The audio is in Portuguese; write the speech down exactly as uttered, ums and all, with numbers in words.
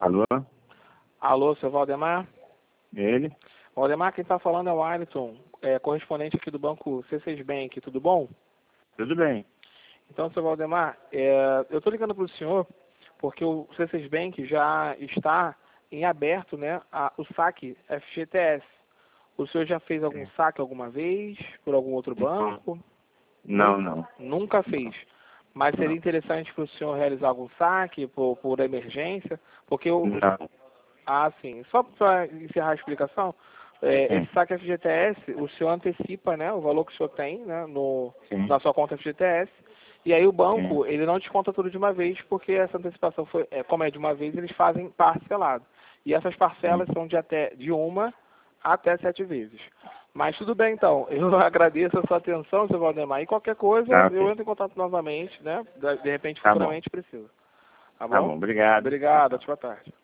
Alô? Alô, seu Valdemar? Ele? Valdemar, quem está falando é o Alisson, é, correspondente aqui do banco C seis Bank, tudo bom? Tudo bem. Então, seu Valdemar, é, eu estou ligando para o senhor porque o C seis Bank já está em aberto, né, a, o saque F G T S. O senhor já fez algum saque alguma vez por algum outro banco? Não, não. Nunca fez. Mas seria Não. interessante para o senhor realizar algum saque por, por emergência? Porque o... Não. Ah, sim. Só para encerrar a explicação, é, Sim. esse saque F G T S, o senhor antecipa, né, o valor que o senhor tem, né, no, Sim. na sua conta F G T S, e aí o banco, Sim. ele não desconta tudo de uma vez, porque essa antecipação, foi, é, como é de uma vez, eles fazem parcelado. E essas parcelas Sim. são de até de uma até sete vezes. Mas tudo bem, então. Eu agradeço a sua atenção, seu Valdemar. E qualquer coisa, Tá, eu ok. entro em contato novamente, né? De de repente, Tá bom. futuramente precisa. Tá Tá bom? bom. Obrigado. Obrigado. Boa tarde.